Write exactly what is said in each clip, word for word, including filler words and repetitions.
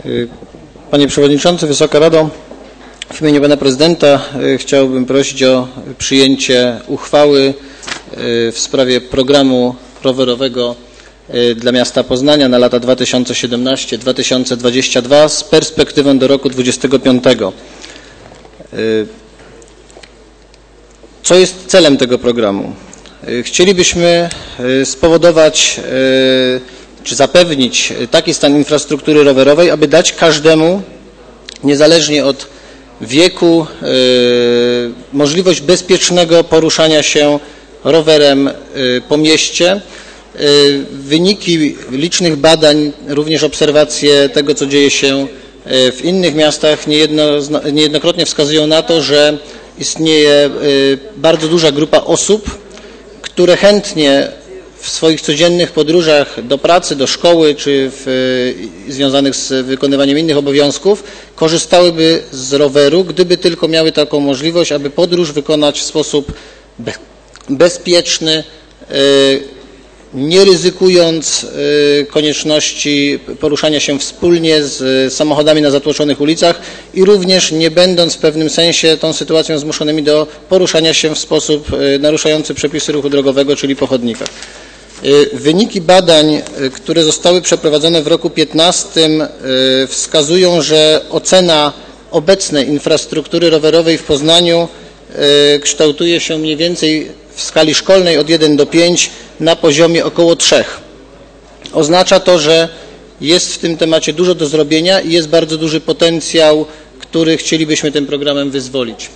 Panie Przewodniczący, Wysoka Rado, w imieniu Pana Prezydenta chciałbym prosić o przyjęcie uchwały w sprawie programu rowerowego dla miasta Poznania na lata dwa tysiące siedemnasty do dwa tysiące dwudziestego drugiego z perspektywą do roku dwudziestego piątego. Co jest celem tego programu? Chcielibyśmy spowodować czy zapewnić taki stan infrastruktury rowerowej, aby dać każdemu, niezależnie od wieku, możliwość bezpiecznego poruszania się rowerem po mieście. Wyniki licznych badań, również obserwacje tego, co dzieje się w innych miastach, niejedno, niejednokrotnie wskazują na to, że istnieje bardzo duża grupa osób, które chętnie w swoich codziennych podróżach do pracy, do szkoły czy w, związanych z wykonywaniem innych obowiązków korzystałyby z roweru, gdyby tylko miały taką możliwość, aby podróż wykonać w sposób be, bezpieczny, nie ryzykując konieczności poruszania się wspólnie z samochodami na zatłoczonych ulicach i również nie będąc w pewnym sensie tą sytuacją zmuszonymi do poruszania się w sposób naruszający przepisy ruchu drogowego, czyli po chodnikach. Wyniki badań, które zostały przeprowadzone w roku piętnastym, wskazują, że ocena obecnej infrastruktury rowerowej w Poznaniu kształtuje się mniej więcej w skali szkolnej od jeden do pięciu na poziomie około trzech. Oznacza to, że jest w tym temacie dużo do zrobienia i jest bardzo duży potencjał, który chcielibyśmy tym programem wyzwolić.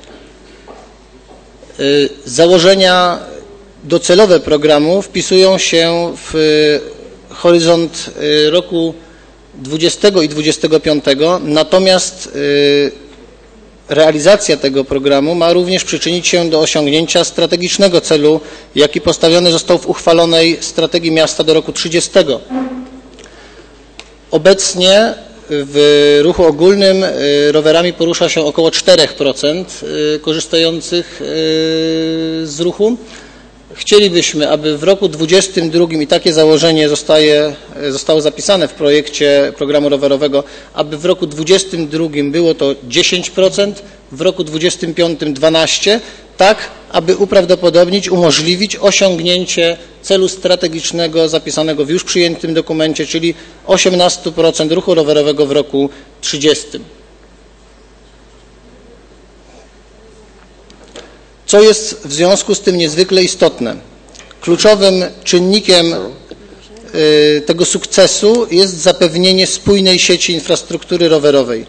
Założenia docelowe programu wpisują się w horyzont roku dwudziestego i dwudziestego piątego, natomiast realizacja tego programu ma również przyczynić się do osiągnięcia strategicznego celu, jaki postawiony został w uchwalonej strategii miasta do roku trzydziestego. Obecnie w ruchu ogólnym rowerami porusza się około cztery procent korzystających z ruchu. Chcielibyśmy, aby w roku dwudziestym drugim, i takie założenie zostaje, zostało zapisane w projekcie programu rowerowego, aby w roku dwudziestym drugim było to dziesięć procent, w roku dwudziestym piątym dwanaście procent, tak aby uprawdopodobnić, umożliwić osiągnięcie celu strategicznego zapisanego w już przyjętym dokumencie, czyli osiemnaście procent ruchu rowerowego w roku trzydziestym. Co jest w związku z tym niezwykle istotne? Kluczowym czynnikiem tego sukcesu jest zapewnienie spójnej sieci infrastruktury rowerowej.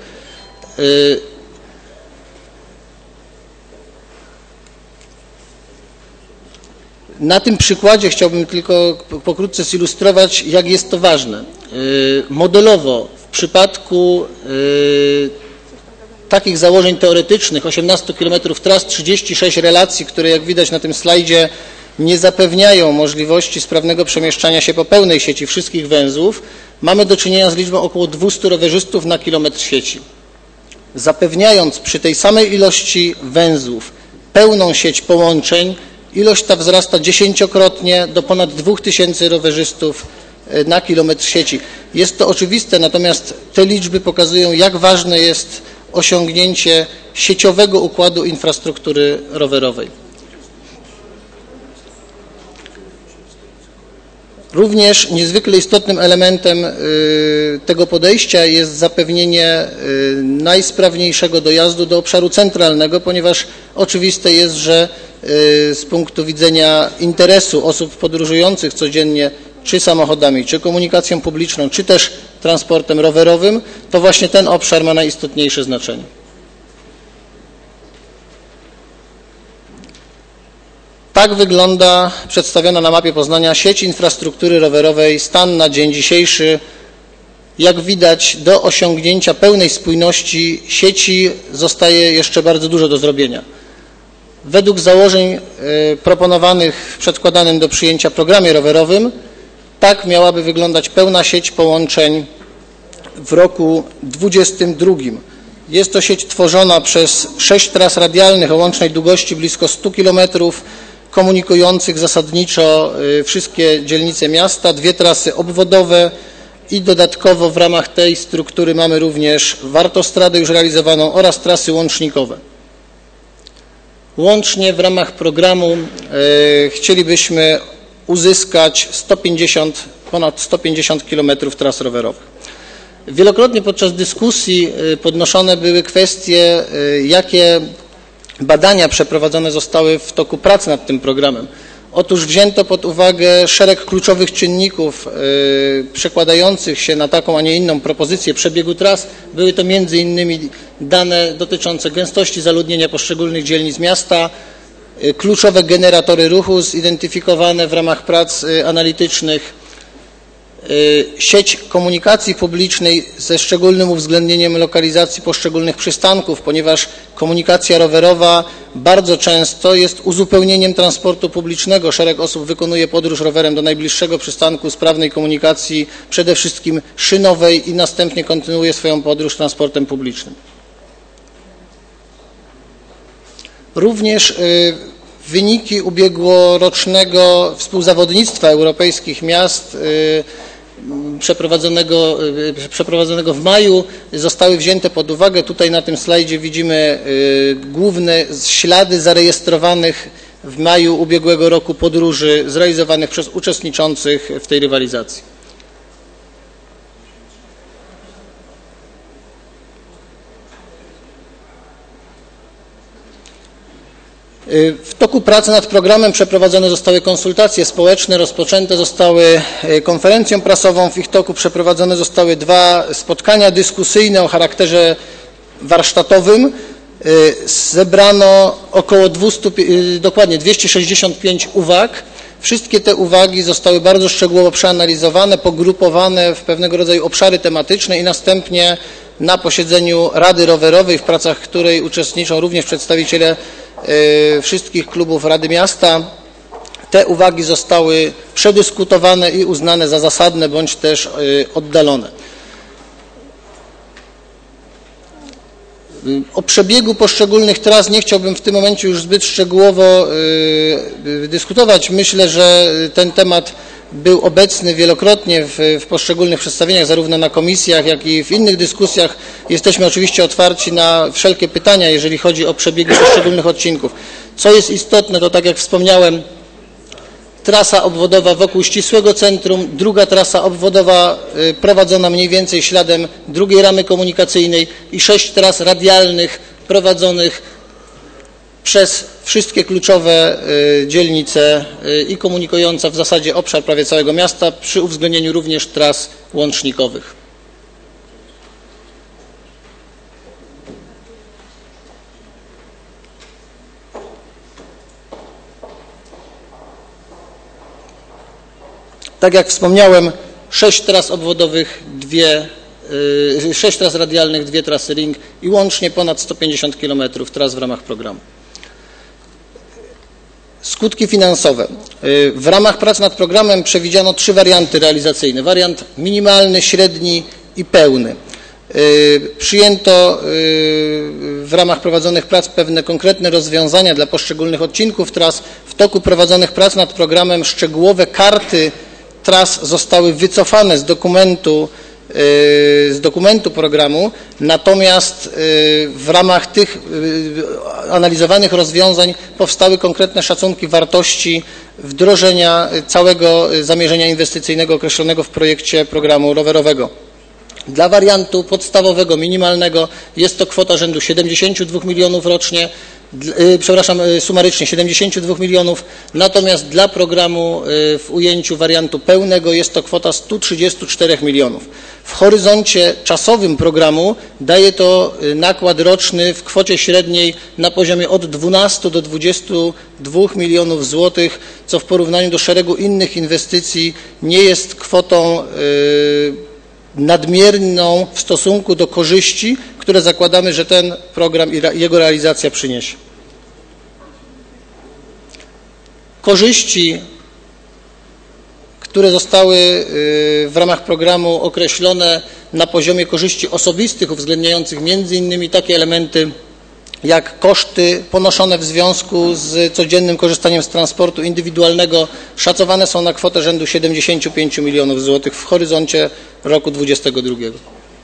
Na tym przykładzie chciałbym tylko pokrótce zilustrować, jak jest to ważne. Modelowo w przypadku takich założeń teoretycznych, osiemnaście kilometrów tras, trzydzieści sześć relacji, które jak widać na tym slajdzie nie zapewniają możliwości sprawnego przemieszczania się po pełnej sieci wszystkich węzłów, mamy do czynienia z liczbą około dwustu rowerzystów na kilometr sieci. Zapewniając przy tej samej ilości węzłów pełną sieć połączeń, ilość ta wzrasta dziesięciokrotnie do ponad dwóch tysięcy rowerzystów na kilometr sieci. Jest to oczywiste, natomiast te liczby pokazują, jak ważne jest osiągnięcie sieciowego układu infrastruktury rowerowej. Również niezwykle istotnym elementem tego podejścia jest zapewnienie najsprawniejszego dojazdu do obszaru centralnego, ponieważ oczywiste jest, że z punktu widzenia interesu osób podróżujących codziennie czy samochodami, czy komunikacją publiczną, czy też transportem rowerowym, to właśnie ten obszar ma najistotniejsze znaczenie. Tak wygląda przedstawiona na mapie Poznania sieć infrastruktury rowerowej, stan na dzień dzisiejszy. Jak widać, do osiągnięcia pełnej spójności sieci zostaje jeszcze bardzo dużo do zrobienia. Według założeń proponowanych w przedkładanym do przyjęcia programie rowerowym, tak miałaby wyglądać pełna sieć połączeń w roku dwudziestym drugim. Jest to sieć tworzona przez sześć tras radialnych o łącznej długości blisko stu kilometrów, komunikujących zasadniczo wszystkie dzielnice miasta, dwie trasy obwodowe i dodatkowo w ramach tej struktury mamy również wartostradę już realizowaną oraz trasy łącznikowe. Łącznie w ramach programu e, chcielibyśmy uzyskać sto pięćdziesiąt, ponad sto pięćdziesiąt kilometrów tras rowerowych. Wielokrotnie podczas dyskusji podnoszone były kwestie, jakie badania przeprowadzone zostały w toku pracy nad tym programem. Otóż wzięto pod uwagę szereg kluczowych czynników przekładających się na taką, a nie inną propozycję przebiegu tras. Były to między innymi dane dotyczące gęstości zaludnienia poszczególnych dzielnic miasta, kluczowe generatory ruchu zidentyfikowane w ramach prac analitycznych, sieć komunikacji publicznej ze szczególnym uwzględnieniem lokalizacji poszczególnych przystanków, ponieważ komunikacja rowerowa bardzo często jest uzupełnieniem transportu publicznego. Szereg osób wykonuje podróż rowerem do najbliższego przystanku sprawnej komunikacji, przede wszystkim szynowej, i następnie kontynuuje swoją podróż transportem publicznym. Również wyniki ubiegłorocznego współzawodnictwa europejskich miast przeprowadzonego, przeprowadzonego w maju zostały wzięte pod uwagę. Tutaj na tym slajdzie widzimy główne ślady zarejestrowanych w maju ubiegłego roku podróży zrealizowanych przez uczestniczących w tej rywalizacji. W toku pracy nad programem przeprowadzone zostały konsultacje społeczne, rozpoczęte zostały konferencją prasową. W ich toku przeprowadzone zostały dwa spotkania dyskusyjne o charakterze warsztatowym. Zebrano około dwieście, dokładnie dwieście sześćdziesiąt pięć uwag. Wszystkie te uwagi zostały bardzo szczegółowo przeanalizowane, pogrupowane w pewnego rodzaju obszary tematyczne i następnie na posiedzeniu Rady Rowerowej, w pracach której uczestniczą również przedstawiciele wszystkich klubów Rady Miasta, te uwagi zostały przedyskutowane i uznane za zasadne bądź też oddalone. O przebiegu poszczególnych tras nie chciałbym w tym momencie już zbyt szczegółowo dyskutować. Myślę, że ten temat był obecny wielokrotnie w, w poszczególnych przedstawieniach, zarówno na komisjach, jak i w innych dyskusjach. Jesteśmy oczywiście otwarci na wszelkie pytania, jeżeli chodzi o przebiegi poszczególnych odcinków. Co jest istotne, to tak jak wspomniałem, trasa obwodowa wokół ścisłego centrum, druga trasa obwodowa prowadzona mniej więcej śladem drugiej ramy komunikacyjnej i sześć tras radialnych prowadzonych przez wszystkie kluczowe dzielnice i komunikująca w zasadzie obszar prawie całego miasta, przy uwzględnieniu również tras łącznikowych. Tak jak wspomniałem, sześć tras obwodowych, dwie, sześć tras radialnych, dwie trasy ring i łącznie ponad sto pięćdziesiąt kilometrów tras w ramach programu. Skutki finansowe. W ramach prac nad programem przewidziano trzy warianty realizacyjne. Wariant minimalny, średni i pełny. Przyjęto w ramach prowadzonych prac pewne konkretne rozwiązania dla poszczególnych odcinków tras. W toku prowadzonych prac nad programem szczegółowe karty tras zostały wycofane z dokumentu, z dokumentu programu, natomiast w ramach tych analizowanych rozwiązań powstały konkretne szacunki wartości wdrożenia całego zamierzenia inwestycyjnego określonego w projekcie programu rowerowego. Dla wariantu podstawowego, minimalnego jest to kwota rzędu siedemdziesiąt dwa milionów rocznie, przepraszam, sumarycznie siedemdziesiąt dwa milionów, natomiast dla programu w ujęciu wariantu pełnego jest to kwota sto trzydzieści cztery milionów. W horyzoncie czasowym programu daje to nakład roczny w kwocie średniej na poziomie od dwunastu do dwudziestu dwóch milionów złotych, co w porównaniu do szeregu innych inwestycji nie jest kwotą nadmierną w stosunku do korzyści, które zakładamy, że ten program i jego realizacja przyniesie. Korzyści, które zostały w ramach programu określone na poziomie korzyści osobistych, uwzględniających między innymi takie elementy jak koszty ponoszone w związku z codziennym korzystaniem z transportu indywidualnego szacowane są na kwotę rzędu siedemdziesięciu pięciu milionów złotych w horyzoncie roku dwudziestego drugiego.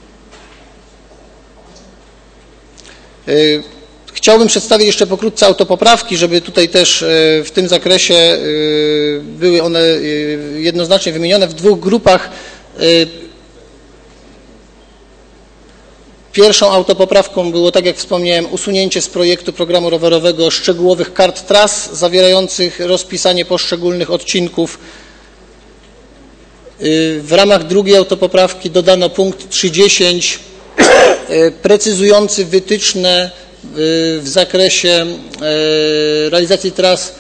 Chciałbym przedstawić jeszcze pokrótce autopoprawki, żeby tutaj też w tym zakresie były one jednoznacznie wymienione w dwóch grupach. Pierwszą autopoprawką było, tak jak wspomniałem, usunięcie z projektu programu rowerowego szczegółowych kart tras zawierających rozpisanie poszczególnych odcinków. W ramach drugiej autopoprawki dodano punkt trzy dziesięć precyzujący wytyczne w zakresie realizacji tras.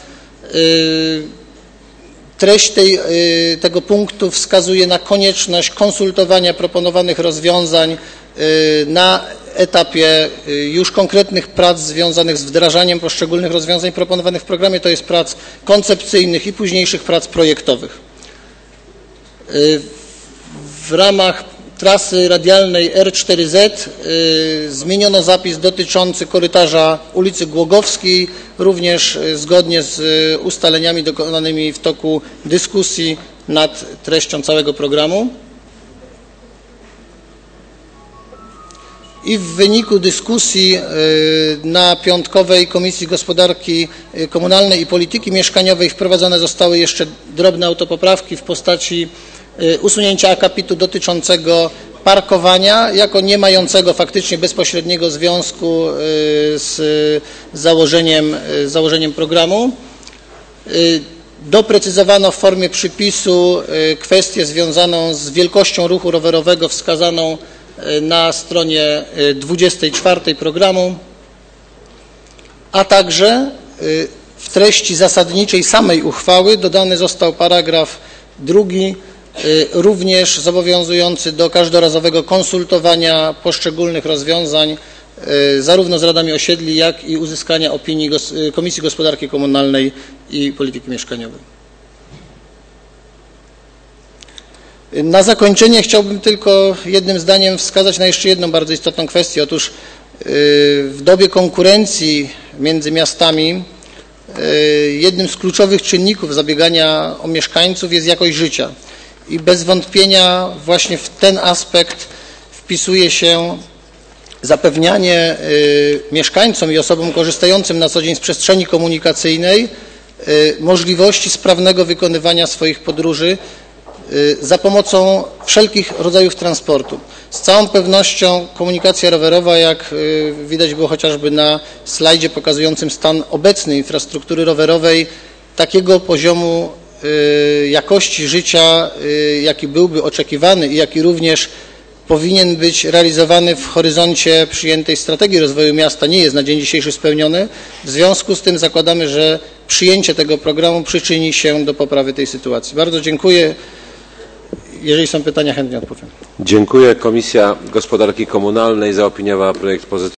Treść tej, tego punktu wskazuje na konieczność konsultowania proponowanych rozwiązań na etapie już konkretnych prac związanych z wdrażaniem poszczególnych rozwiązań proponowanych w programie, to jest prac koncepcyjnych i późniejszych prac projektowych. W ramach trasy radialnej R cztery Z zmieniono zapis dotyczący korytarza ulicy Głogowskiej, również zgodnie z ustaleniami dokonanymi w toku dyskusji nad treścią całego programu. I w wyniku dyskusji na piątkowej Komisji Gospodarki Komunalnej i Polityki Mieszkaniowej wprowadzone zostały jeszcze drobne autopoprawki w postaci usunięcia akapitu dotyczącego parkowania jako nie mającego faktycznie bezpośredniego związku z założeniem, założeniem programu. Doprecyzowano w formie przypisu kwestię związaną z wielkością ruchu rowerowego wskazaną na stronie dwudziestej czwartej programu, a także w treści zasadniczej samej uchwały dodany został paragraf drugi, również zobowiązujący do każdorazowego konsultowania poszczególnych rozwiązań zarówno z radami osiedli, jak i uzyskania opinii Komisji Gospodarki Komunalnej i Polityki Mieszkaniowej. Na zakończenie chciałbym tylko jednym zdaniem wskazać na jeszcze jedną bardzo istotną kwestię. Otóż w dobie konkurencji między miastami jednym z kluczowych czynników zabiegania o mieszkańców jest jakość życia. I bez wątpienia właśnie w ten aspekt wpisuje się zapewnianie mieszkańcom i osobom korzystającym na co dzień z przestrzeni komunikacyjnej możliwości sprawnego wykonywania swoich podróży za pomocą wszelkich rodzajów transportu. Z całą pewnością komunikacja rowerowa, jak widać było chociażby na slajdzie pokazującym stan obecnej infrastruktury rowerowej, takiego poziomu jakości życia, jaki byłby oczekiwany i jaki również powinien być realizowany w horyzoncie przyjętej strategii rozwoju miasta, nie jest na dzień dzisiejszy spełniony. W związku z tym zakładamy, że przyjęcie tego programu przyczyni się do poprawy tej sytuacji. Bardzo dziękuję. Jeżeli są pytania, chętnie odpowiem. Dziękuję. Komisja Gospodarki Komunalnej zaopiniowała projekt pozytywnie.